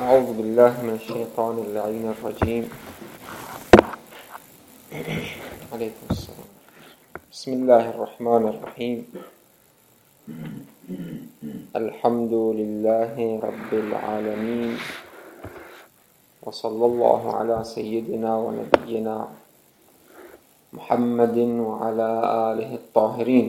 أعوذ بالله من الشيطان اللعين الرجيم. عليكم السلام. بسم الله الرحمن الرحيم. الحمد لله رب العالمين، وصلى الله على سيدنا ونبينا محمد وعلى آله الطاهرين،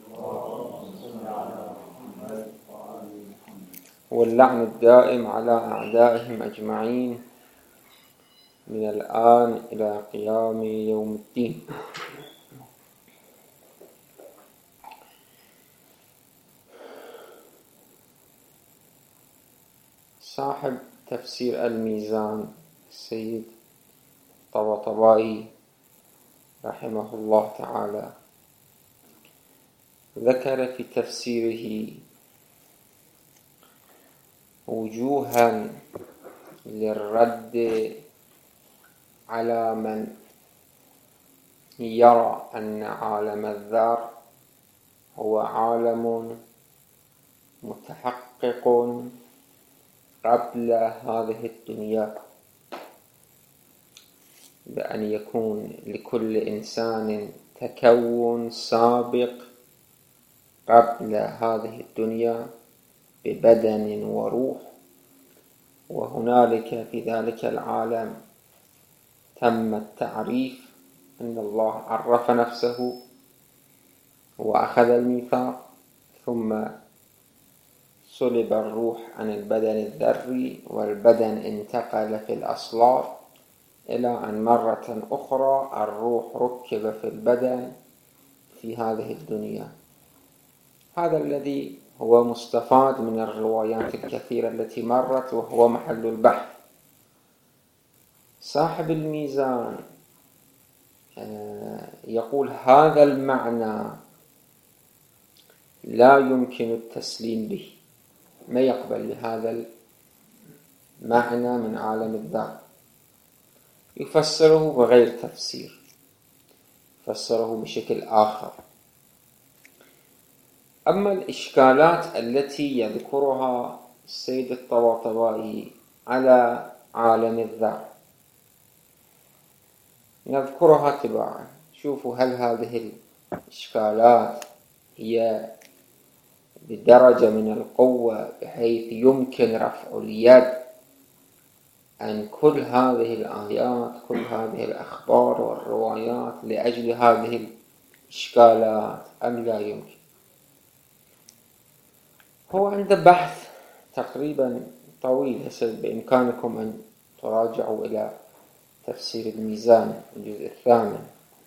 واللعن الدائم على أعدائهم أجمعين من الآن إلى قيام يوم الدين. صاحب تفسير الميزان السيد الطباطبائي رحمه الله تعالى ذكر في تفسيره وجوها للرد على من يرى أن عالم الذر هو عالم متحقق قبل هذه الدنيا، بأن يكون لكل إنسان تكون سابق قبل هذه الدنيا ببدن وروح، وهنالك في ذلك العالم تم التعريف أن الله عرف نفسه وأخذ الميثاق، ثم سلب الروح عن البدن الذري، والبدن انتقل في الأصلاب إلى أن مرة أخرى الروح ركب في البدن في هذه الدنيا. هذا الذي هو مستفاد من الروايات الكثيرة التي مرت، وهو محل البحث. صاحب الميزان يقول هذا المعنى لا يمكن التسليم به، ما يقبل بهذا المعنى من عالم الذر، يفسره بغير تفسير، يفسره بشكل آخر. أما الإشكالات التي يذكرها السيد الطباطبائي على عالم الذر نذكرها تباعا. شوفوا هل هذه الإشكالات هي بدرجة من القوة بحيث يمكن رفع اليد عن كل هذه الآيات، كل هذه الأخبار والروايات لأجل هذه الإشكالات، أم لا يمكن؟ هو عنده بحث تقريبا طويل، بإمكانكم أن تراجعوا إلى تفسير الميزان الجزء الثامن.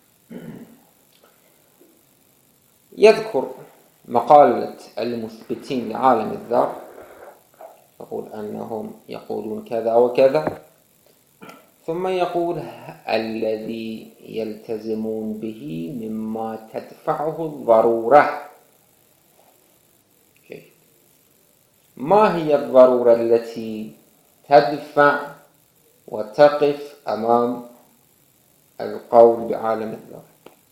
يذكر مقالة المثبتين لعالم الذر، يقول أنهم يقولون كذا وكذا، ثم يقول الذي يلتزمون به مما تدفعه الضرورة. ما هي الضرورة التي تدفع وتقف أمام القول بعالم الذر؟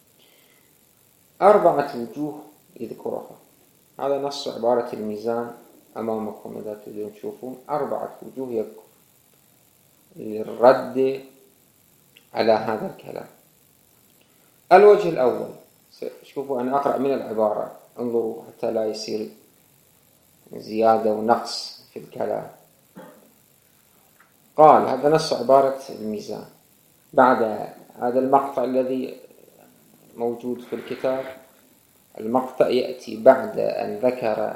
4 وجوه يذكرها. هذا نص عبارة الميزان أمامكم إذا تريدون تشوفون. 4 وجوه يذكر للرد على هذا الكلام. الوجه الأول، شوفوا أنا أقرأ من العبارة، انظروا حتى لا يصير زيادة ونقص في الكلام. قال هذا نص عبارة الميزان بعد هذا المقطع الذي موجود في الكتاب. المقطع يأتي بعد أن ذكر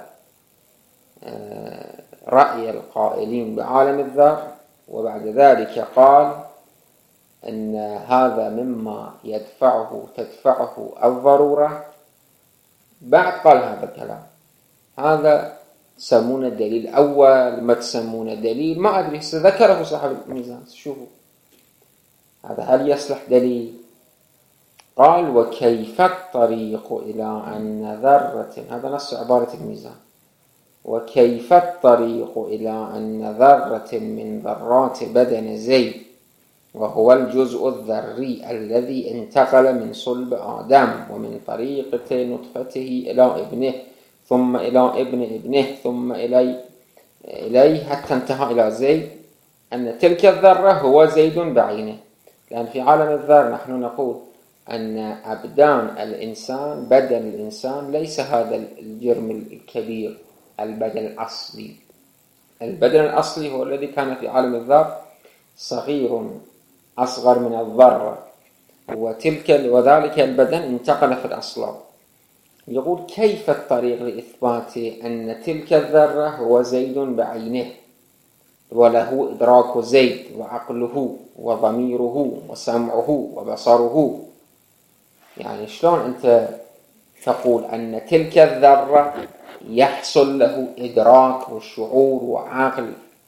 رأي القائلين بعالم الذر، وبعد ذلك قال أن هذا مما تدفعه الضرورة. بعد قال هذا الكلام، هذا تسمونه دليل أول، ما تسمونه دليل، ما أدري، ذكره صاحب الميزان. شوفوا هذا هل يصلح دليل؟ قال وكيف الطريق إلى أن ذرة، هذا نص عبارة الميزان، وكيف الطريق إلى أن ذرة من ذرات بدن زيد، وهو الجزء الذري الذي انتقل من صلب آدم ومن طريقة نطفته إلى ابنه، ثم إلى ابن ابنه، ثم إليه حتى انتهى إلى زيد، أن تلك الذرة هو زيد بعينه. لأن في عالم الذر نحن نقول أن أبدان الإنسان، بدن الإنسان ليس هذا الجرم الكبير البدن الأصلي. البدن الأصلي هو الذي كان في عالم الذر صغير أصغر من الذرة، وذلك البدن انتقل في الأصلاب. يقول كيف الطريق لإثبات أن تلك الذرة هو زيد بعينه وله إدراك زيد وعقله وضميره وسمعه وبصره؟ يعني شلون أنت تقول أن تلك الذرة يحصل له إدراك وشعور وعقل،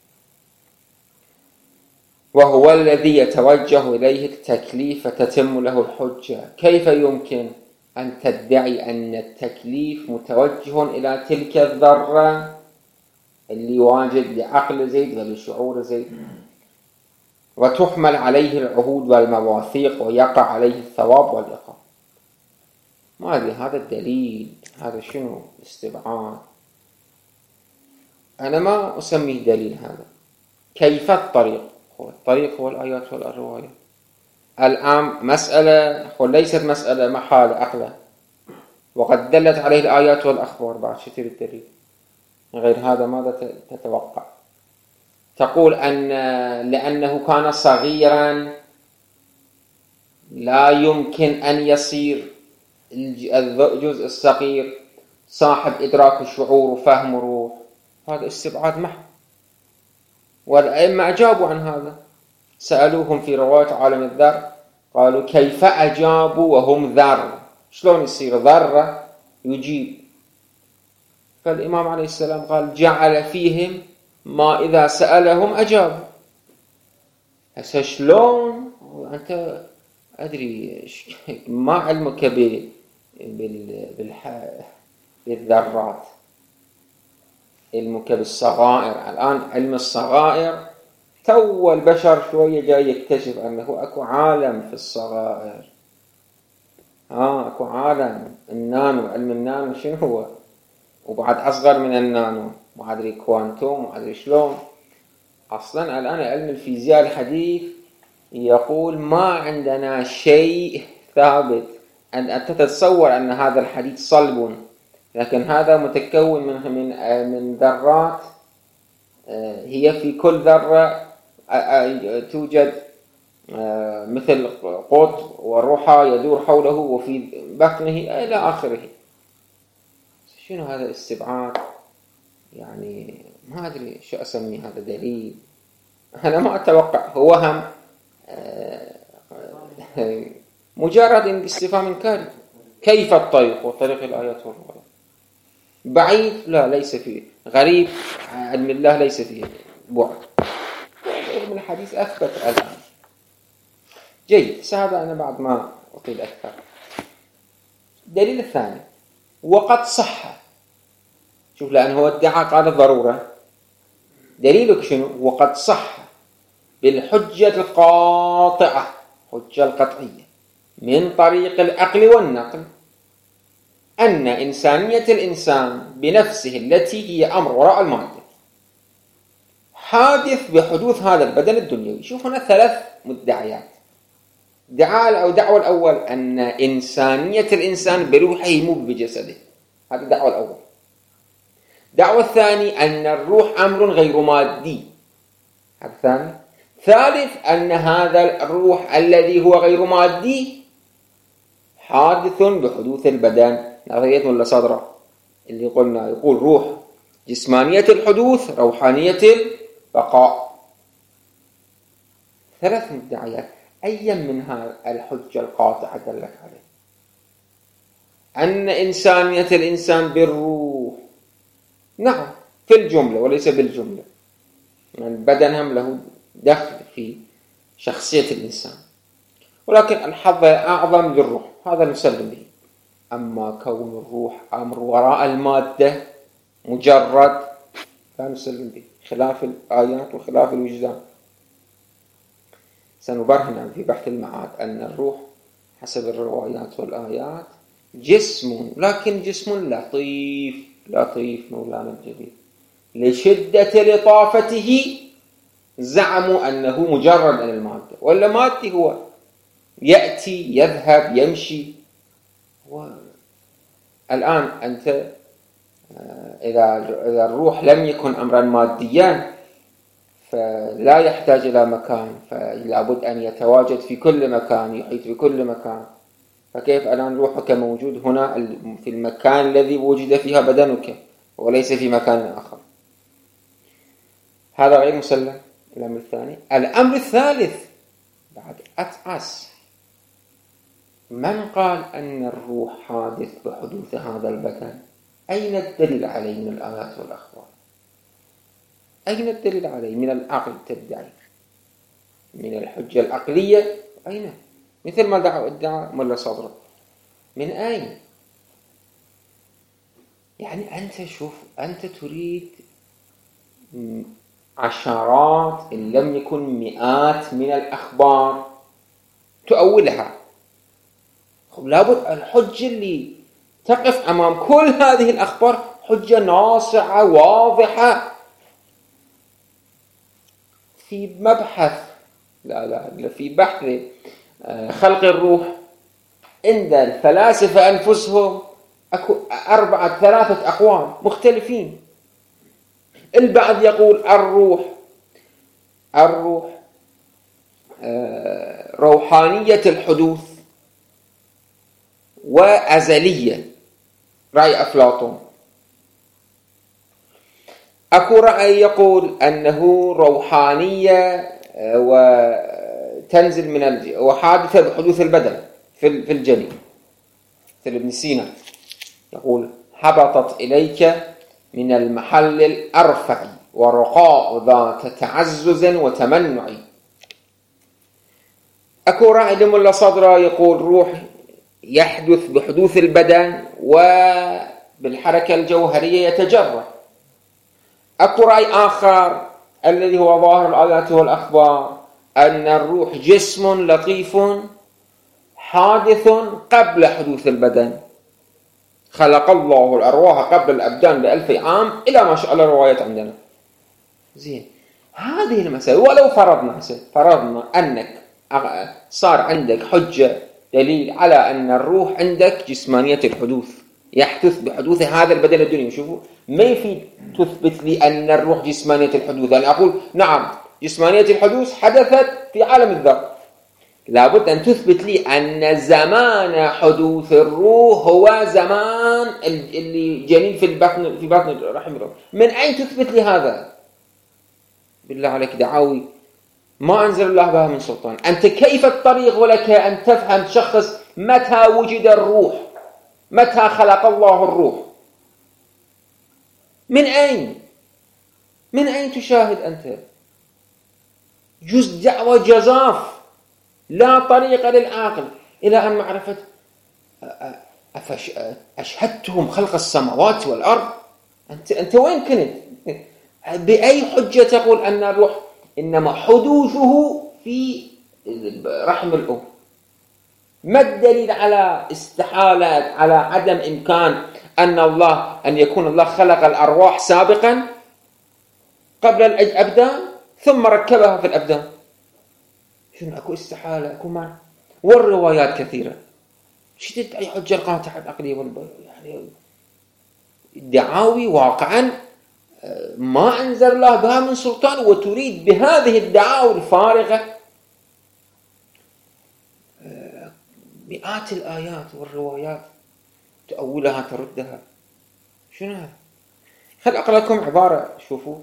وهو الذي يتوجه إليه التكليف فتتم له الحجة؟ كيف يمكن أن تدعي أن التكليف متوجه إلى تلك الذرة اللي واجد بعقل زيد وبشعور زيد، وتحمل عليه العهود والمواثيق ويقع عليه الثواب والعقاب؟ ما أدري هذا الدليل، هذا شنو استبعاد؟ أنا ما أسميه دليل هذا. كيف الطريق؟ الطريق هو الآيات والروايات. الآن مسألة ليست مسألة محال عقله، وقد دلت عليه الآيات والأخبار. بعد شو تريد الدليل غير هذا؟ ماذا تتوقع؟ تقول أن لأنه كان صغيرا لا يمكن أن يصير الجزء الصغير صاحب إدراك الشعور وفهم وروح. هذا استبعاد محض. والأئمة أجابوا عن هذا، سألوهم في رواية عالم الذر قالوا كيف أجابوا وهم ذر؟ شلون يصير ذرة يجيب؟ فالإمام عليه السلام قال جعل فيهم ما إذا سألهم أجابوا. هسه شلون أنت أدري ما علمك بالذرات، علمك بالصغائر. الآن علم الصغائر تو البشر شوية جاي يكتشف أنه أكو عالم في الصغائر. أكو عالم النانو، علم النانو شنو هو؟ وبعد أصغر من النانو، ما أدري كوانتوم، ما أدري شلون. أصلا الآن علم الفيزياء الحديث يقول ما عندنا شيء ثابت أن تتصور أن هذا الحديد صلب، لكن هذا متكون من ذرات، هي في كل ذرة توجد مثل قطب وروحة يدور حوله وفي بطنه إلى آخره. شنو هذا الاستبعاد؟ يعني ما أدري شو أسمي هذا دليل. أنا ما أتوقع، هو هم مجرد استفهام إنكاري. كيف الطريق؟ وطريق الآيات والروايات. بعيد؟ لا، ليس فيه. غريب؟ علم الله ليس فيه بعد. علم الحديث أثبت الآن. جيد، هذا أنا بعد ما أطيل أكثر. الدليل الثاني وقد صح. شوف، لأنه هو ادعى قال الضرورة. دليلك شنو؟ وقد صح بالحجة القاطعة، حجة القطعية من طريق العقل والنقل، أن إنسانية الإنسان بنفسه التي هي أمر وراء المادة حادث بحدوث هذا البدن الدنيوي. شوف هنا 3 مدعيات. دعوة الأول أن إنسانية الإنسان بروحه مو بجسده، هذا الدعوة الأول. دعوة الثاني أن الروح أمر غير مادي، هذا الثاني. ثالث أن هذا الروح الذي هو غير مادي حادث بحدوث البدن. نظرية ولا صدرة اللي قلنا يقول روح جسمانية الحدوث، روحانية البقاء. 3 مدعيات. أي منها الحجة القاطعة دلت عليه؟ أن إنسانية الإنسان بالروح، نعم في الجملة وليس بالجملة، البدن هم له دخل في شخصية الإنسان، ولكن الحظ أعظم للروح، هذا نسلم به. أما كون الروح أمر وراء المادة مجرد لا نسلم به، خلاف الآيات وخلاف الوجدان. سنبرهن في بحث المعاد أن الروح حسب الروايات والآيات جسم، لكن جسم لطيف مولانا الجليل، لشدة لطافته زعموا أنه مجرد عن المادة، ولا مادي هو يأتي يذهب يمشي. الآن أنت إذا الروح لم يكن أمرا ماديا فلا يحتاج إلى مكان، فلا بد أن يتواجد في كل مكان، يحيط بكل مكان. فكيف الآن روحك موجود هنا في المكان الذي وجد فيها بدنك وليس في مكان آخر؟ هذا غير مسلم. الأمر الثاني. الأمر الثالث بعد أتعس، من قال أن الروح حادث بحدوث هذا البدن؟ أين الدليل عليه من الآيات والأخبار؟ أين الدليل عليه؟ من العقل تدعي، من الحجة العقلية أين؟ مثل ما ادعى ملا صدر. من أين؟ يعني أنت شوف، أنت تريد عشرات إن لم يكن مئات من الأخبار تؤولها. لابد الحجة اللي تقف أمام كل هذه الأخبار حجة ناصعة واضحة في مبحث في بحث خلق الروح. عند الفلاسفة أنفسهم أكو 3 أقوال مختلفين. البعض يقول الروح روحانية الحدوث وأزلية، رأي أفلاطون. أكو رأي يقول أنه روحانية وتنزل وحادثة بحدوث البدن في الجنين. مثل ابن سينا يقول هبطت إليك من المحل الأرفع ورقاء ذات تعزز وتمنع. أكو رأي لملا صدرة يقول روح يحدث بحدوث البدن وبالحركة الجوهرية يتجرد. أكو رأي آخر الذي هو ظاهر الآيات والأخبار أن الروح جسم لطيف حادث قبل حدوث البدن، خلق الله الأرواح قبل الأبدان ب1000 عام إلى ما شاء الله روايات عندنا. زين، هذه المسألة ولو فرضنا أنك صار عندك حجة دليل على أن الروح عندك جسمانية الحدوث، يحدث بحدوث هذا البدن الدنيا. شوفوا، ما يفيد تثبت لي أن الروح جسمانية الحدوث، يعني أقول نعم جسمانية الحدوث حدثت في عالم الذر، لابد أن تثبت لي أن زمان حدوث الروح هو زمان اللي جنين في بطن رحم الأم. من أين تثبت لي هذا؟ بالله عليك، دعاوي ما أنزل الله بها من سلطان. أنت كيف الطريق ولك أن تفهم تشخص متى وجد الروح، متى خلق الله الروح؟ من أين تشاهد أنت؟ جزء دعوة جزاف، لا طريق للعاقل إلى أن معرفة. أشهدتهم خلق السماوات والأرض؟ أنت وين كنت؟ بأي حجة تقول أن الروح إنما حدوثه في رحم الأم؟ ما الدليل على استحالة، على عدم إمكان أن يكون الله خلق الأرواح سابقا قبل الأبدان ثم ركبها في الأبدان؟ شنو أكو استحالة، أكو معنى، والروايات كثيرة. شدت أي حجة القاطعة العقلية يعني دعاوي واقعا ما أنزل الله بها من سلطان، وتريد بهذه الدعاوي الفارغة مئات الآيات والروايات تأولها تردها. شنو هذا؟ خل أقرأ لكم عبارة. شوفوا،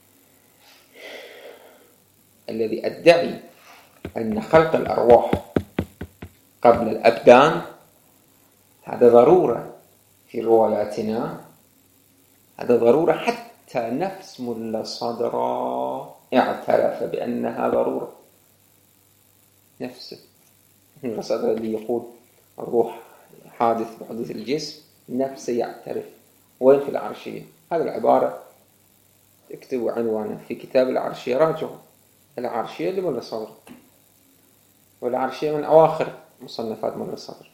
الذي أدعي أن خلق الأرواح قبل الأبدان هذا ضرورة في رواياتنا، هذا ضرورة. حتى نفس ملا صدرة اعترف بأنها ضرورة. نفسه ملا صدرة اللي يقول الروح حادث بحدوث الجسم نفسه يعترف. وين في العرشية؟ هذه العبارة اكتبوا عنوانه في كتاب العرشية، راجعوا العرشية لملا صدرة، والعرشية من أواخر مصنفات ملا صدرة.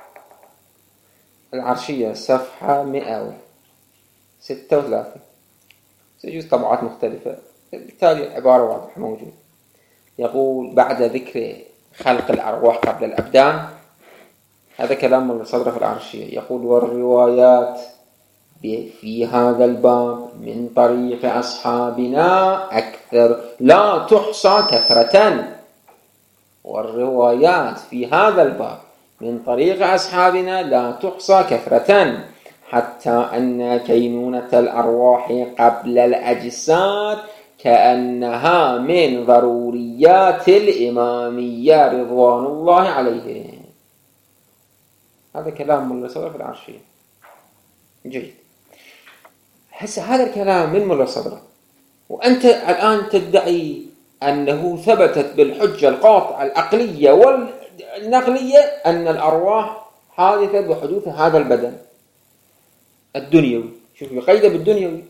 العرشية صفحة 136، سيجوز طبعات مختلفة، بالتالي العبارة واضحة موجودة. يقول بعد ذكر خلق الأرواح قبل الأبدان، هذا كلام من صدر في العرشية. يقول والروايات في هذا الباب من طريق أصحابنا أكثر لا تحصى كثرة. والروايات في هذا الباب من طريق أصحابنا لا تحصى كثرة، حتى أن كينونة الأرواح قبل الأجساد كأنها من ضروريات الإمامية رضوان الله عليهم. هذا كلام ملا صدر في العرشية. جيد. هذا الكلام من ملا صدر، وأنت الآن تدعي أنه ثبتت بالحجة القاطعة العقلية والنقلية أن الأرواح حادثة بحدوث هذا البدن الدنيوي. شوف يقيد بالدنيوي.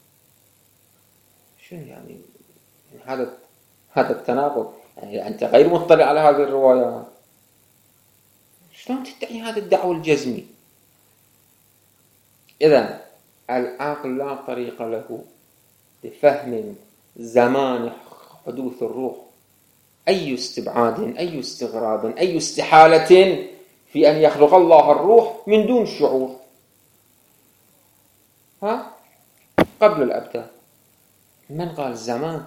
شنو يعني هذا التناقض؟ يعني أنت غير مطلع على هذه الروايات، شلون تدعي هذا الدعوة الجزمي؟ إذن العقل لا طريق له لفهم زمان حدوث الروح، أي استبعاد، أي استغراب، أي استحالة في أن يخلق الله الروح من دون شعور قبل الأبدان. من قال الزمان؟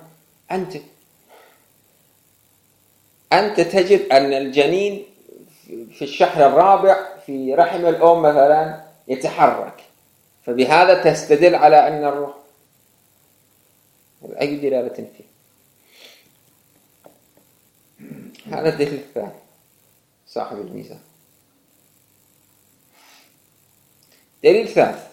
أنت تجد أن الجنين في الشهر الرابع في رحم الأم مثلا يتحرك، فبهذا تستدل على أن الروح، أي دلالة فيه؟ هذا الدليل الثاني صاحب الميزان. دليل ثالث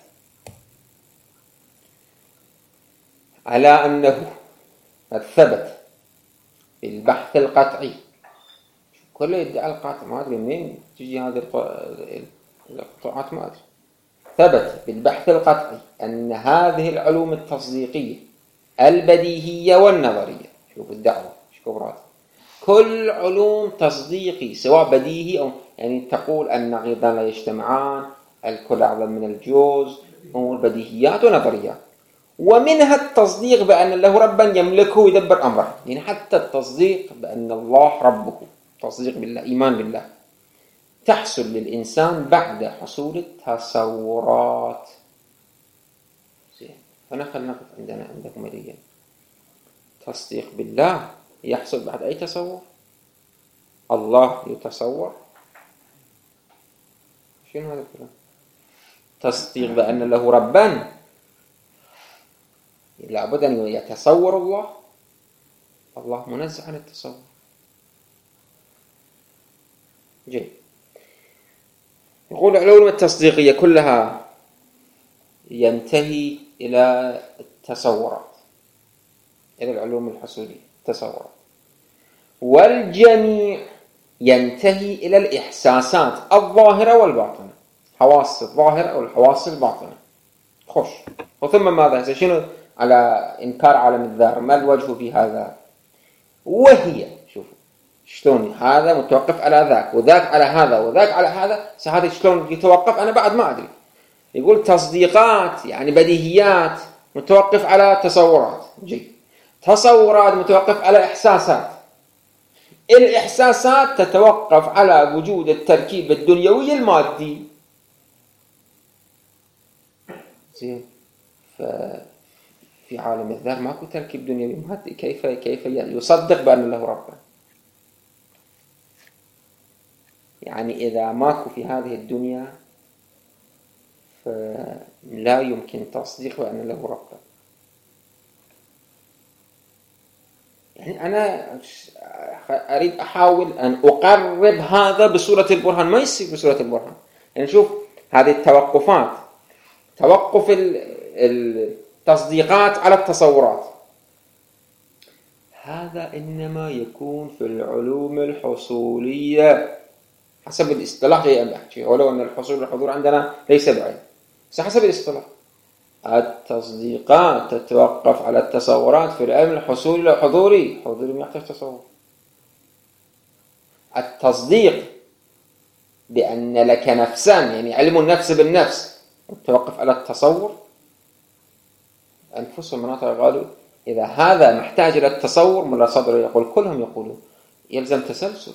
على أنه قد ثبت بالبحث القطعي، كله يدعي القطع، ما أدري منين تجي هذه القطعات، ما أدري. ثبت بالبحث القطعي أن هذه العلوم التصديقية البديهية والنظرية، شوف الدعوة كبرات، كل علوم تصديقي سواء بديهي أو يعني تقول النقيضان لا يجتمعان، الكل أعظم من الجوز، أمور بديهيات ونظريات، ومنها التصديق بأن له ربا يملكه ويدبر أمره. يعني حتى التصديق بأن الله ربه، تصديق بالله، إيمان بالله، تحصل للإنسان بعد حصول التصورات. فنخل نقف عندكم مريا. تصديق بالله يحصل بعد أي تصور؟ الله يتصور؟ شنو هذا الكلام؟ تصديق بأن له ربا لابد أن يتصور الله. الله منزه عن التصور. جيد. يقول العلوم التصديقية كلها ينتهي إلى التصورات، إلى العلوم الحصولية التصورات، والجميع ينتهي إلى الإحساسات الظاهرة والباطنة، حواس الظاهرة أو الحواس الباطنة. خوش. وثم ماذا؟ شنو على إنكار عالم الذر؟ ما الوجه في هذا؟ وهي شوفوا شلون هذا متوقف على ذاك، وذاك على هذا، وذاك على هذا، هذا شلون يتوقف؟ أنا بعد ما أدري. يقول تصديقات يعني بديهيات متوقف على تصورات. جيد. تصورات متوقف على إحساسات، الإحساسات تتوقف على وجود التركيب الدنيوي المادي. زين. في عالم الذر ماكو تركيب دنيوي مادي، كيف يصدق بأن له ربا؟ يعني إذا ماكو في هذه الدنيا فلا يمكن تصديق بأن له ربا. يعني أنا أريد أحاول أن أقرب هذا بصورة البرهان، ما يصير بصورة البرهان. يعني شوف هذه التوقفات، توقف التصديقات على التصورات، هذا إنما يكون في العلوم الحصولية حسب الاصطلاح. جاي أحكي ولو أن الحصول والحضور عندنا ليس بعيد، بس حسب الاصطلاح التصديقات تتوقف على التصورات في العلم الحصولي والحضوري. حضوري ما يحتاج تصور. التصديق بأن لك نفسا، يعني علم النفس بالنفس، متوقف على التصور. أنفسهم مناطق قالوا إذا هذا محتاج إلى التصور، ملا صدر يقول كلهم يقولون يلزم تسلسل.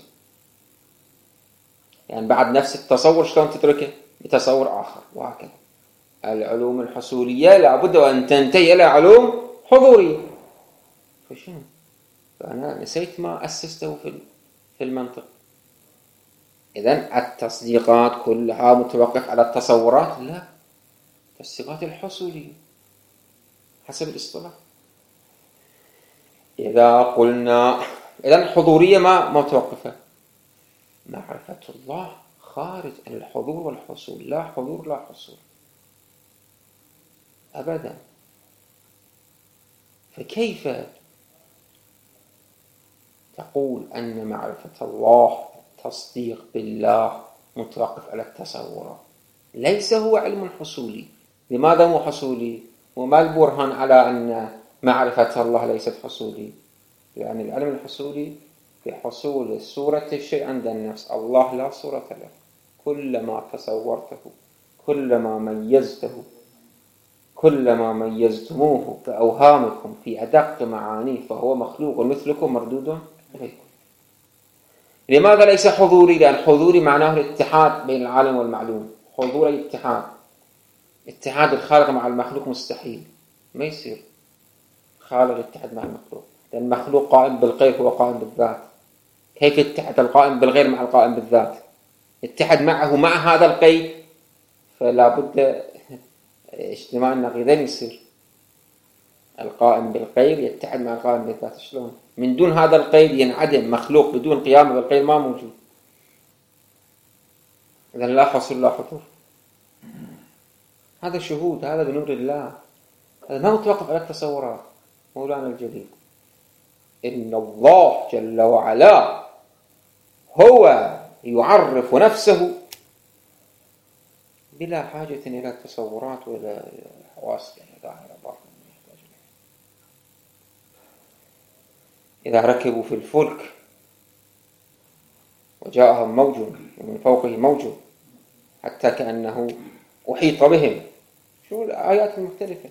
يعني بعد نفس التصور شلون تدركه؟ بتصور آخر، وهكذا. العلوم الحصولية لابد أن تنتهي إلى علوم حضورية. فشنو؟ فأنا نسيت ما أسسته في المنطق. إذن التصديقات كلها متوقف على التصورات؟ لا، التصديقات الحصولية حسب الاصطلاح. إذا قلنا إذن الحضورية ما متوقفة. معرفة الله خارج عن الحضور والحصول، لا حضور لا حصول أبدا. فكيف تقول أن معرفة الله، التصديق بالله، متوقف على التصورات؟ ليس هو علم حصولي. لماذا هو حصولي؟ وما البرهان على أن معرفة الله ليست حصولي؟ يعني العلم الحصولي في حصول صورة الشيء عند النفس. الله لا صورة له. كلما تصورته، كلما ميزته، كلما ميزتموه بأوهامكم في أدق معانيه فهو مخلوق مثلكم مردود إليكم. لماذا ليس حضوري؟ لأن حضوري معناه الاتحاد بين العالم والمعلوم. حضور الاتحاد، اتحاد الخالق مع المخلوق مستحيل، ما يصير خالق يتحد مع المخلوق، لأن المخلوق قائم بالغير هو قائم بالذات. كيف يتحد القائم بالغير مع القائم بالذات؟ اتحد معه مع هذا القيد، فلا بد اجتماع النقيضين يصير. القائم بالغير يتحد مع القائم بالذات. شلون؟ من دون هذا القيد ينعدم. مخلوق بدون قيامه بالقيد ما موجود. إذن لا حصول لا حضور. هذا شهود، هذا بنور الله، هذا ما متوقف على التصورات. مولانا الجليل إن الله جل وعلا هو يعرف نفسه بلا حاجة إلى التصورات وإلى حواس ظاهرة باطنة. إذا ركبوا في الفلك وجاءهم موج ومن فوقه موج حتى كأنه أحيط بهم، شو الآيات المختلفة.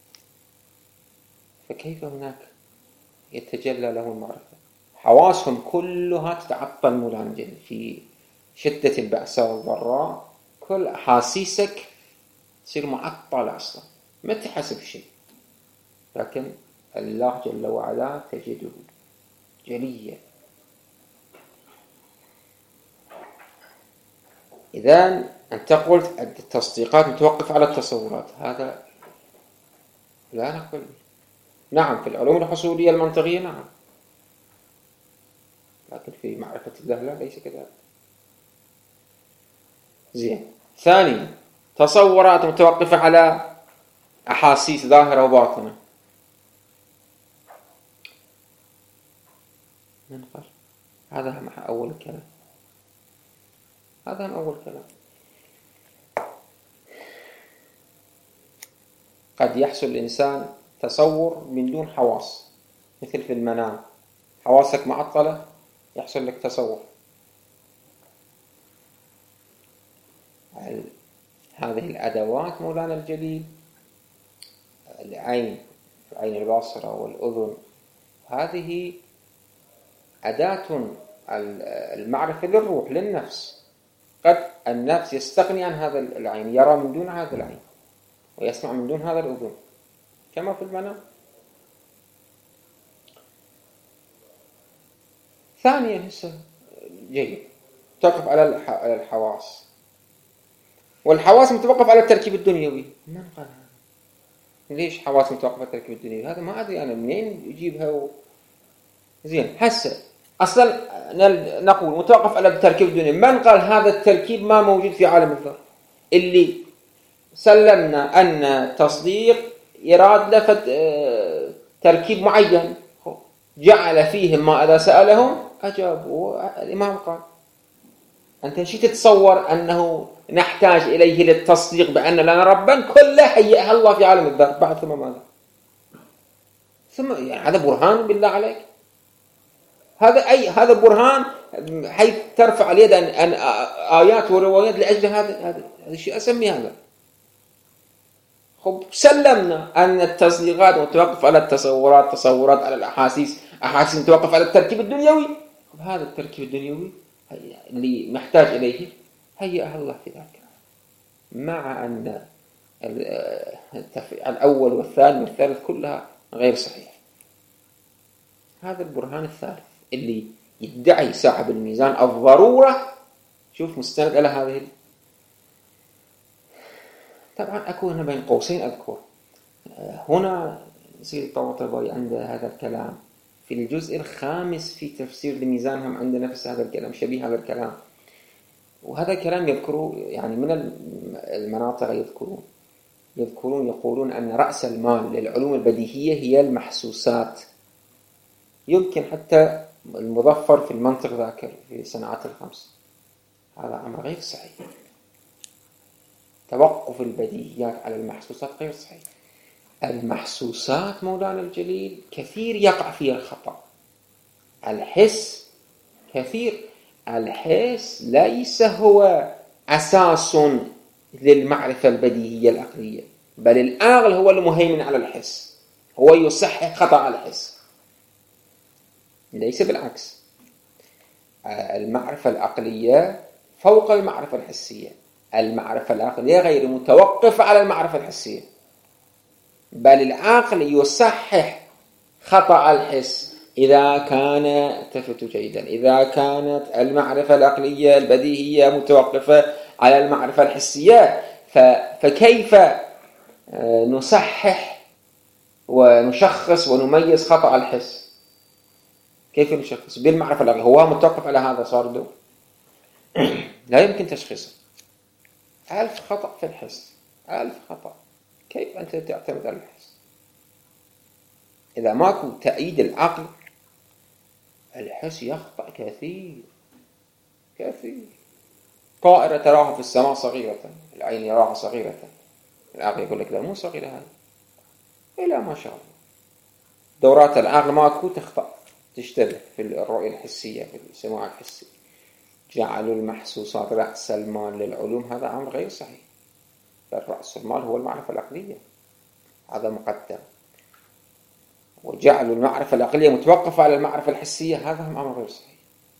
فكيف هناك يتجلى له المعرفة؟ حواسهم كلها تتعطل مولانا جل في شدة البأساء والضراء. كل أحاسيسك تصير معطلة أصلا، ما تحسب شيء. لكن الله جل وعلا تجده جليا. إذن أنت قلت التصديقات متوقف على التصورات، هذا لا نقبل. نعم في العلوم الحصولية المنطقية نعم، لكن في معرفة الله لا، ليس كذلك. زين. ثاني، تصورات متوقفة على أحاسيس ظاهرة وباطنة. من قال هذا هم أول كلام، هذا هم أول كلام. قد يحصل الإنسان تصور من دون حواس، مثل في المنام حواسك معطلة يحصل لك تصور. هذه الأدوات مولانا الجليل، العين، عين البصرة والأذن، هذه أداة المعرفة للروح للنفس. قد النفس يستغني عن هذا العين، يرى من دون هذا العين ويسمع من دون هذا الأذن كما في المنام. ثانيا هسه جيد توقف على الحواس، والحواس متوقف على التركيب الدنيوي. من قال ليش حواس متوقفة على التركيب الدنيوي؟ هذا ما أدري أنا منين يجيبها زين. هسه أصلا نقول متوقف على التركيب الدنيوي. من قال هذا التركيب ما موجود في عالم الذر؟ اللي سلمنا أن تصديق يراد له تركيب معين، جعل فيهم ما إذا سألهم أجابوا. الإمام قال أنت شو تتصور أنه نحتاج إليه للتصديق بأن لنا ربا كله هيئها الله في عالم الذر بعد ثم ماذا؟ ثم يعني هذا برهان بالله عليك. هذا برهان حيث ترفع اليد أن آيات وروايات لأجل هذا الشيء أسمي هذا. خب سلمنا أن التصديقات متوقف على التصورات، تصورات على الأحاسيس، أحاسيس متوقف على التركيب الدنيوي. هذا التركيب الدنيوي اللي محتاج إليه هيئه الله في ذلك، مع أن الأول والثاني والثالث كلها غير صحيح. هذا البرهان الثالث اللي يدعي صاحب الميزان الضرورة. شوف مستند على هذه. طبعا أكو هنا بين قوسين أذكر هنا سيد الطباطبائي عند هذا الكلام في الجزء الخامس في تفسير الميزان، هم عند نفس هذا الكلام، شبيه هذا الكلام. وهذا الكلام يذكروا يعني من المناطق يذكرون يقولون أن رأس المال للعلوم البديهية هي المحسوسات. يمكن حتى المظفر في المنطق ذاكر في صناعات الخمس. هذا أمر غير صحيح. توقف البديهيات على المحسوسات غير صحيح. المحسوسات مولانا الجليل كثير يقع فيها الخطأ. الحس كثير. الحس ليس هو أساس للمعرفة البديهية العقلية، بل العقل هو المهيمن على الحس، هو يصحح خطأ الحس، ليس بالعكس. المعرفة العقلية فوق المعرفة الحسية. المعرفة العقلية غير متوقفة على المعرفة الحسية، بل العقل يصحح خطأ الحس إذا كان التفتوا جيدا، إذا كانت المعرفة العقلية البديهية متوقفة على المعرفة الحسية، فكيف نصحح ونشخص ونميز خطأ الحس؟ كيف نشخص؟ بالمعرفة العقلية. هو متوقف على هذا صار له لا يمكن تشخيصه. 1000 خطأ في الحس، 1000 خطأ، كيف أنت تعتمد على الحس؟ إذا ماكو تأييد العقل الحس يخطأ كثير كثير. طائرة تراها في السماء صغيرة، العين يراها صغيرة، العقل يقول لك لا مو صغيرة هذه، إلا ما شاء الله. دورات العقل ماكو تخطأ، تشتبه في الرؤية الحسية، في السماع الحسي. جعلوا المحسوسات رأس المال للعلوم، هذا أمر غير صحيح. بل رأس المال هو المعرفة العقلية، هذا مقدم. وجعلوا المعرفة العقلية متوقفة على المعرفة الحسية، هذا هم أمر غير صحيح.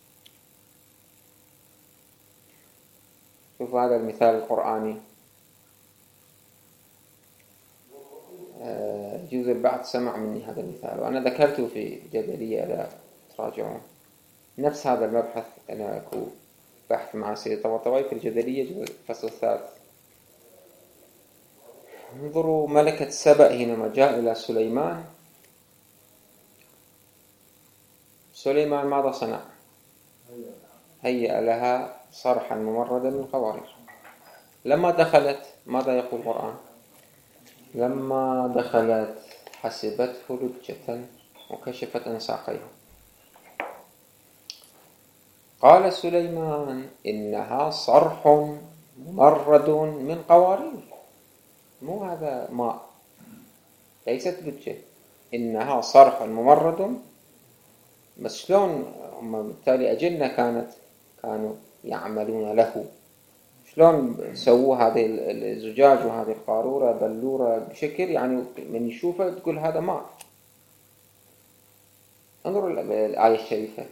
شوف هذا المثال القرآني. يجوز البعض سمع مني هذا المثال وأنا ذكرته في جدلية، لا تراجعون. نفس هذا المبحث أنا أكو بحث مع سيد الطباطبائي في الجدلية الفصل الثالث. انظروا ملكة سبأ حينما جاء إلى سليمان. سليمان ماذا صنع؟ هيأ لها صرحا ممردا من قوارير. لما دخلت ماذا يقول القرآن؟ لما دخلت حسبته لجة وكشفت عن ساقيها. قال سليمان إنها صرح ممرد من قوارير. مو هذا ماء، ليست لجة، إنها صرح ممرد. بس شلون هم بالتالي أجنة كانوا يعملون له؟ شلون سووا هذه الزجاج وهذه القارورة بلورة بشكل يعني من يشوفه تقول هذا ماء. انظروا الآية الشريفة.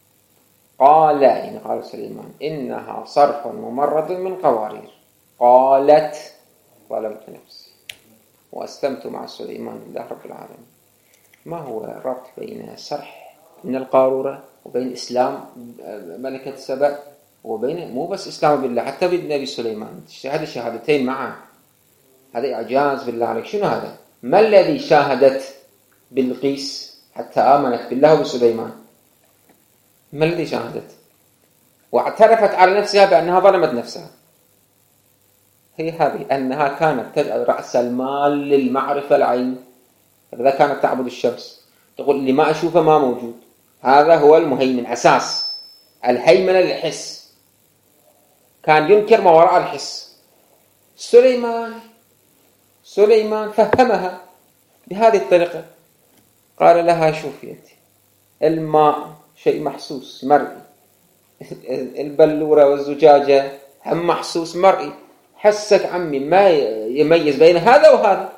قال سليمان إنها صرح ممرد من قوارير. قالت ظلمت نفسي وأسلمت مع سليمان لله رب العالمين. ما هو الربط بين صرح من القارورة وبين إسلام ملكة سبأ وبين مو بس إسلام بالله حتى بالنبي سليمان؟ هذه الشهادتين معا، هذا إعجاز بالله عليك. شنو هذا؟ ما الذي شاهدت بلقيس حتى آمنت بالله وبسليمان؟ ما الذي شاهدت واعترفت على نفسها بأنها ظلمت نفسها؟ هي هذه، أنها كانت تجعل رأس المال للمعرفة العين. إذا كانت تعبد الشمس تقول اللي ما أشوفه ما موجود، هذا هو المهيمن، أساس الهيمنة للحس. كان ينكر ما وراء الحس. سليمان فهمها بهذه الطريقة. قال لها شوفي أنت، الماء شيء محسوس مرئي، البلورة والزجاجة هم محسوس مرئي، حسك عمي ما يميز بين هذا وهذا،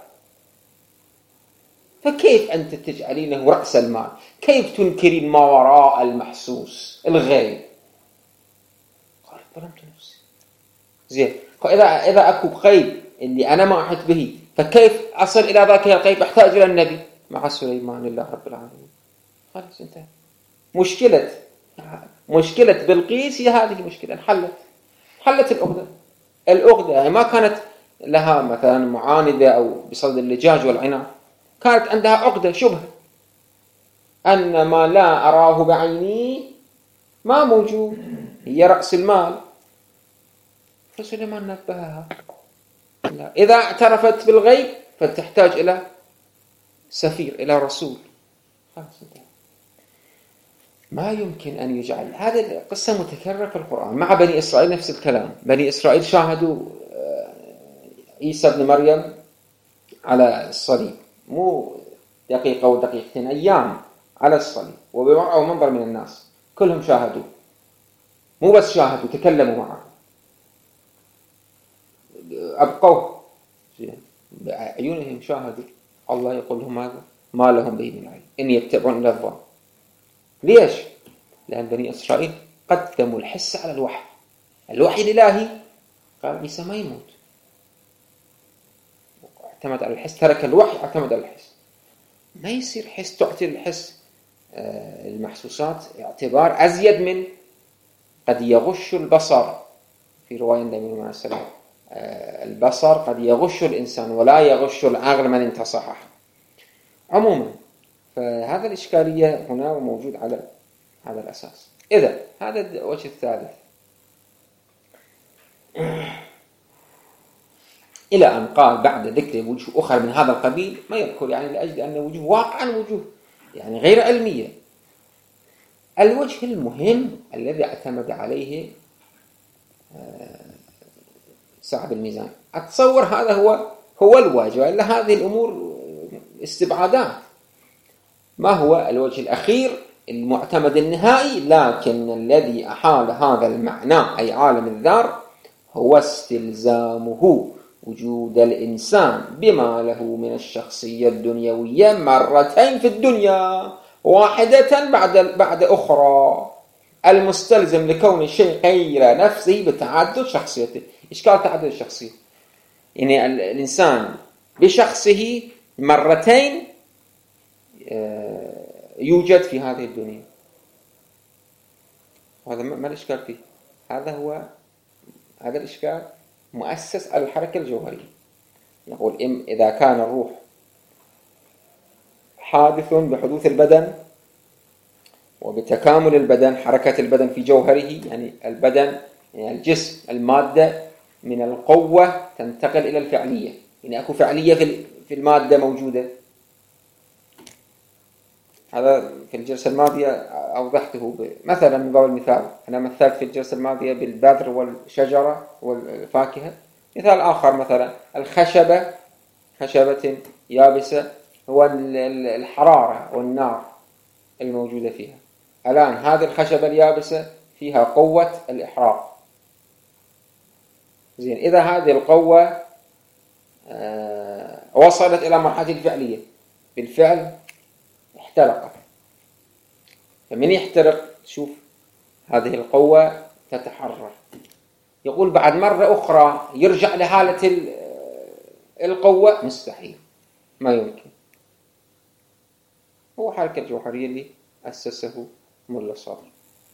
فكيف أنت تجعلينه رأس المال؟ كيف تنكرين ما وراء المحسوس الغيب؟ قال ظلمت نفسي. زين، إذا أكو غيب اللي أنا ما أحط به، فكيف أصل إلى ذاك الغيب؟ أحتاج إلى النبي مع سليمان لله رب العالمين. خلاص انتهى. مشكلة بلقيس هي هذه مشكلة حلت العقدة يعني ما كانت لها مثلا معاندة أو بصدد اللجاج والعناد، كانت عندها عقدة شبهة أن ما لا أراه بعيني ما موجود، هي رأس المال. فسليمان نبهها، إذا اعترفت بالغيب فتحتاج إلى سفير، إلى رسول. خلاص انتهى. ما يمكن أن يجعل هذه القصة متكررة في القرآن مع بني إسرائيل. نفس الكلام، بني إسرائيل شاهدوا عيسى ابن مريم على الصليب، مو دقيقة ودقيقتين، أيام على الصليب، وبمرأة ومنظر من الناس كلهم شاهدوا، مو بس شاهدوا، تكلموا معه، أبقوه بأعينهم شاهدوا. الله يقول لهم ماذا؟ ما لهم به من علم إن يتبعون إلا الظن. ليش؟ لأن بني إسرائيل قدموا الحس على الوحي الإلهي قال عيسى ما يموت، اعتمد على الحس، ترك الوحي اعتمد على الحس. ما يصير حس تعطي الحس المحسوسات اعتبار أزيد من قد يغش البصر. في رواية النبي عليه السلام البصر قد يغش الإنسان ولا يغش العقل من انتصحه. عموما فهذا الإشكالية هنا موجود على هذا الأساس. إذا هذا الوجه الثالث، إلى أن قال بعد ذكر وجوه أخرى من هذا القبيل ما يذكر، يعني لأجل أن وجوه واقعا وجوه يعني غير علمية. الوجه المهم الذي اعتمد عليه صاحب الميزان، أتصور هذا هو الوجه، إلا هذه الأمور استبعادات. ما هو الوجه الأخير المعتمد النهائي؟ لكن الذي أحال هذا المعنى أي عالم الذر هو استلزامه وجود الإنسان بما له من الشخصية الدنيوية مرتين في الدنيا، واحدة بعد أخرى، المستلزم لكون الشيء غير نفسه بتعدد شخصيته. إشكال تعدد الشخصية يعني الإنسان بشخصه مرتين يوجد في هذه الدنيا. هذا ما الإشكال فيه؟ هذا الإشكال مؤسس على الحركة الجوهرية. يقول إذا كان الروح حادث بحدوث البدن وبتكامل البدن، حركة البدن في جوهره، يعني البدن يعني الجسم المادة من القوة تنتقل إلى الفعلية، يعني أكو فعلية في المادة موجودة. هذا في الجلسة الماضية أوضحته مثلا من باب المثال، أنا مثلت في الجلسة الماضية بالبذر والشجرة والفاكهة. مثال آخر مثلا خشبة يابسة، هو الحرارة والنار الموجودة فيها. الآن هذه الخشبة اليابسة فيها قوة الإحراق. زين، إذا هذه القوة وصلت إلى مرحلة الفعلية، بالفعل احترقت. فمن يحترق شوف هذه القوة تتحرر. يقول بعد مرة أخرى يرجع لحالة القوة، مستحيل، ما يمكن. هو حركة الجوهرية اللي أسسه ملا صادق.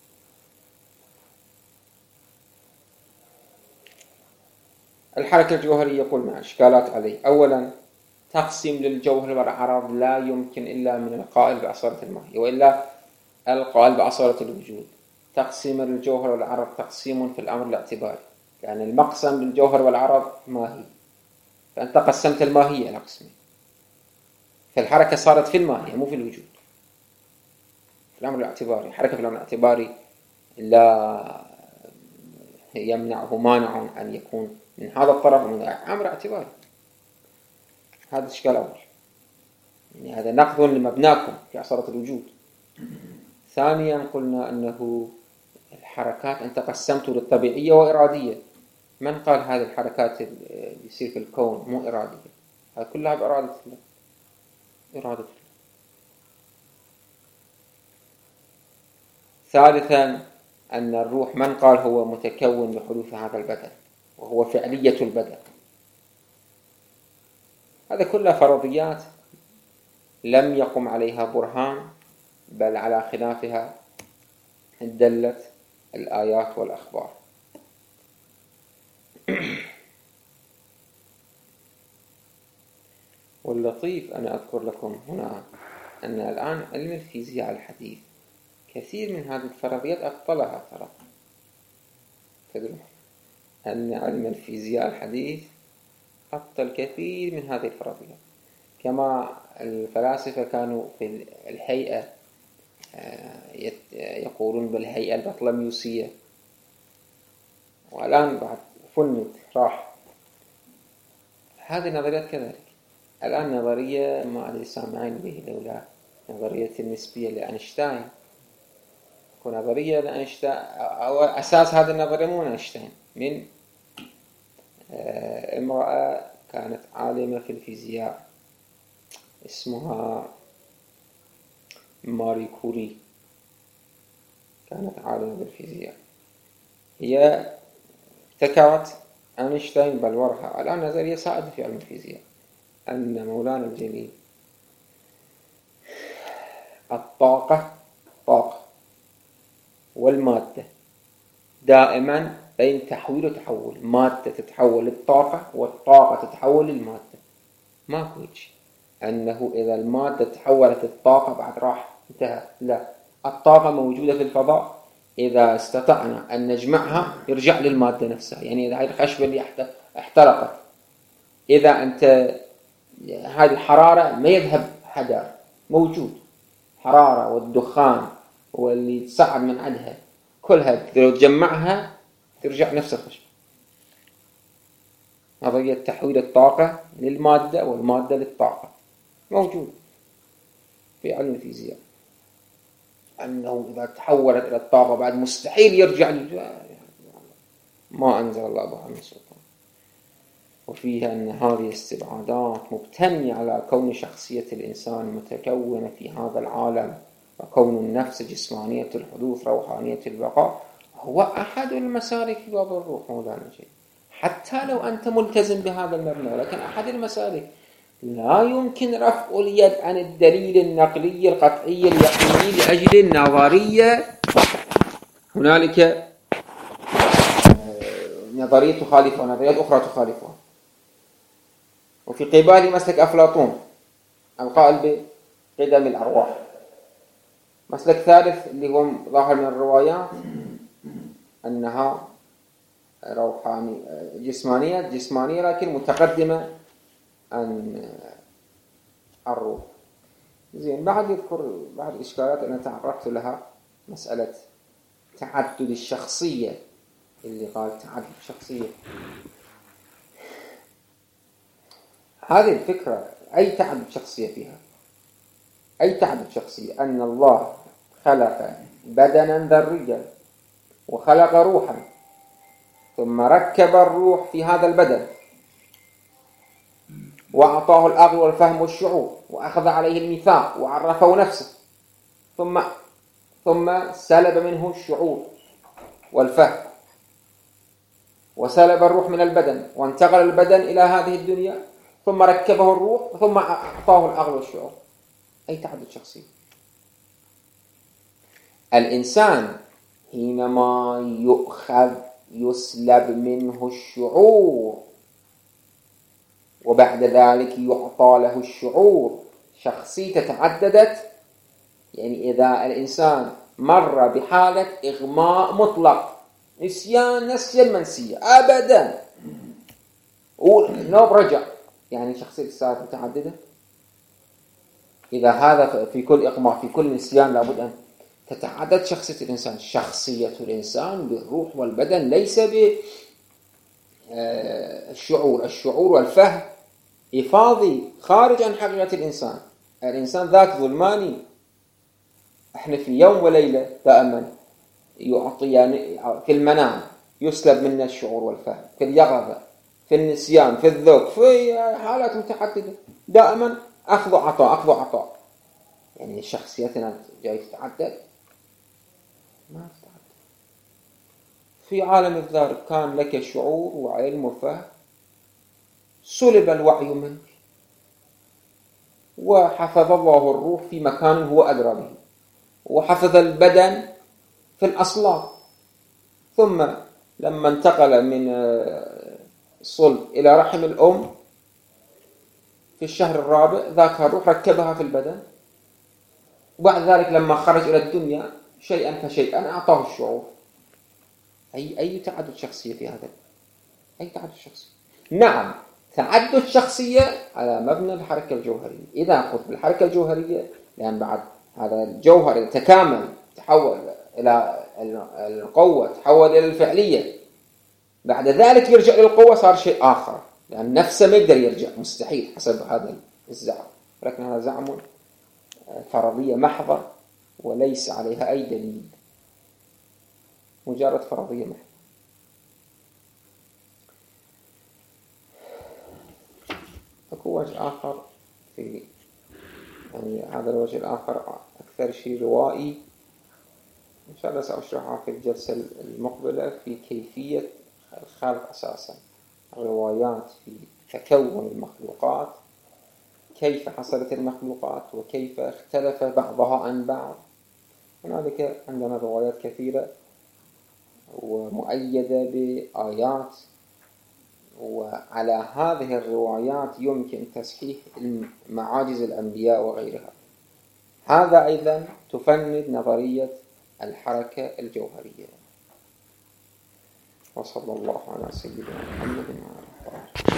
الحركة الجوهرية يقول مع إشكالات عليه. أولا، تقسيم للجوهر والأعراض لا يمكن إلا من القائل بأصالة الماهية، وإلا القائل بأصالة الوجود. تقسيم للجوهر والأعراض تقسيم في الأمر الاعتباري، يعني المقسم للجوهر والأعراض ماهي، فأنت قسمت الماهية إلى قسمين، فالحركة صارت في الماهية مو في الوجود. في الأمر الاعتباري، حركة في الأمر الاعتباري لا يمنعه مانع أن يكون من هذا الطرف ومن أمر اعتباري. هذا إشكال أول، يعني هذا نقض لمبناكم في أصالة الوجود. ثانيا، قلنا أنه الحركات أنت قسمت للطبيعية وإرادية، من قال هذه الحركات اللي يصير في الكون مو إرادية؟ هذه كلها بإرادة الله، إرادة الله. ثالثا أن الروح من قال هو متكون لحدوث هذا البدن وهو فعلية البدن. هذا كلها فرضيات لم يقم عليها برهان، بل على خلافها دلت الآيات والأخبار. واللطيف أنا أذكر لكم هنا أن الآن علم الفيزياء الحديث كثير من هذه الفرضيات أبطلها. تدرون أن علم الفيزياء الحديث أبطل كثير من هذه الفرضيات، كما الفلاسفة كانوا في الهيئة يقولون بالهيئة البطلميوسية، والآن بعد فنت راح. هذه النظريات كذلك. الآن نظرية ما أدري سامعين به لولا نظرية النسبية لأينشتاين. ونظرية لأينشتاين أو أساس هذه النظرية مو أينشتاين، من امرأة كانت عالمة في الفيزياء اسمها ماري كوري، كانت عالمة بالفيزياء. هي ابتكرت أينشتاين بلورها. الآن نظرية سائدة في علم الفيزياء أن مولانا الجليل الطاقة والمادة دائما بين تحويل وتحول، مادة تتحول للطاقة والطاقة تتحول للمادة. ماكو شيء أنه إذا المادة تحولت الطاقة بعد راح انتهى، لا، الطاقة موجودة في الفضاء. إذا استطعنا أن نجمعها يرجع للمادة نفسها. يعني إذا هذه الخشبة اللي احترقت، إذا أنت هذه الحرارة ما يذهب حجر، موجود حرارة والدخان واللي تصعد من عندها كلها لو تجمعها ترجع نفس الخشبة. نظرية تحويل الطاقة للمادة والمادة للطاقة موجود في علم الفيزياء، أنه إذا تحولت إلى الطاقة بعد مستحيل يرجع ما أنزل الله بها من سلطان. وفيها أن هذه استبعادات مبتنية على كون شخصية الإنسان متكونة في هذا العالم، وكون النفس جسمانية الحدوث روحانية البقاء هو أحد المسالك في باب الروح مولانا شيء. حتى لو أنت ملتزم بهذا المبنى، لكن أحد المسالك لا يمكن رفع اليد عن الدليل النقلي القطعي اليقيني لأجل النظرية. هنالك نظرية تخالفها ونظريات أخرى تخالفها. وفي قبال مسلك أفلاطون القائل بقدم الأرواح. مسلك ثالث اللي هو ظاهر من الروايات أنها روحانية جسمانية لكن متقدمة عن الروح. زين، بعد يذكر بعض الإشكالات أنا تعرضت لها، مسألة تعدد الشخصية اللي قال تعدد الشخصية. هذه الفكرة أي تعدد شخصية فيها؟ أي تعدد شخصية؟ أن الله خلق بدنا ذريا وخلق روحا ثم ركب الروح في هذا البدن وأعطاه العقل والفهم والشعور وأخذ عليه الميثاق وعرفه نفسه، ثم سلب منه الشعور والفهم وسلب الروح من البدن وانتقل البدن إلى هذه الدنيا ثم ركبه الروح ثم أعطاه العقل والشعور. أي تعدد شخصية؟ الإنسان حينما يسلب منه الشعور وبعد ذلك يعطى له الشعور، شخصيته تعددت. يعني إذا الإنسان مر بحالة إغماء مطلق، نسيا منسية أبدا، ونوب رجع، يعني شخصية الإنسان متعددة. إذا هذا في كل إغماء في كل نسيان لابد أن تتعدد شخصية الإنسان. شخصية الإنسان بالروح والبدن ليس بالشعور. الشعور والفهم إفاضي خارج عن حقيقة الإنسان. الإنسان ذات ظلماني. احنا في يوم وليلة دائما يعطي يعني في المنام يسلب منا الشعور والفهم، في اليقظة، في النسيان، في الذوق، في حالات متعددة، دائما أخذ وعطاء أخذ وعطاء. يعني شخصيتنا جاي تتعدد؟ ما تتعدد. في عالم الذر كان لك شعور وعلم وفهم، سلب الوعي منك وحفظ الله الروح في مكان هو أدرى به، وحفظ البدن في الأصلاب، ثم لما انتقل من الصلب إلى رحم الأم في الشهر الرابع ذاك الروح ركبها في البدن، وبعد ذلك لما خرج إلى الدنيا شيئا فشيئا أعطاه الشعور. أي تعدد شخصية في هذا؟ أي تعدد شخصية؟ نعم، تعدد شخصية على مبنى الحركة الجوهرية. إذا أخذ بالحركة الجوهرية، لأن بعد هذا الجوهر تكامل، تحول إلى القوة، تحول إلى الفعلية، بعد ذلك يرجع للقوة، صار شيء آخر، لأن نفسه ما يقدر يرجع، مستحيل حسب هذا الزعم. ولكن هذا زعم فرضية محضة وليس عليها أي دليل، مجرد فرضية محضة. فكو وجه آخر في يعني هذا الوجه الآخر أكثر شيء روائي، إن شاء الله سأشرحها في الجلسة المقبلة، في كيفية الخلق أساسا، الروايات في تكون المخلوقات، كيف حصلت المخلوقات وكيف اختلف بعضها عن بعض. هنالك عندنا روايات كثيرة ومؤيدة بآيات، وعلى هذه الروايات يمكن تصحيح معاجز الأنبياء وغيرها. هذا أيضا تفند نظرية الحركة الجوهرية. وصلى الله على سيدنا محمد وعلى آله.